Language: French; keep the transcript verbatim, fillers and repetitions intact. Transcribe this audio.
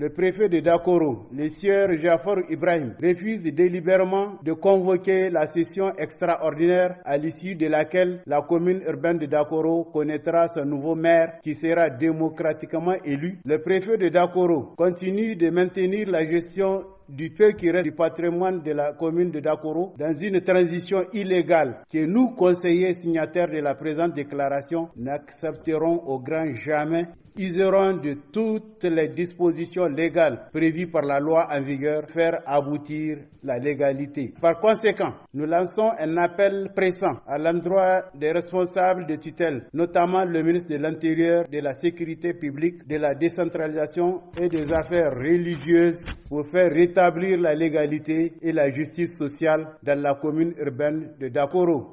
le préfet de Dakoro, le sieur Jafar Ibrahim, refuse délibérément de convoquer la session extraordinaire à l'issue de laquelle la commune urbaine de Dakoro connaîtra son nouveau maire qui sera démocratiquement élu. Le préfet de Dakoro continue de maintenir la gestion du peu qui reste du patrimoine de la commune de Dakoro dans une transition illégale que nous, conseillers signataires de la présente déclaration, n'accepterons au grand jamais, useront de toutes les dispositions légales prévues par la loi en vigueur, faire aboutir la légalité. Par conséquent, nous lançons un appel pressant à l'endroit des responsables de tutelle, notamment le ministre de l'Intérieur, de la Sécurité publique, de la décentralisation et des affaires religieuses pour faire rétablir la légalité et la justice sociale dans la commune urbaine de Dakoro.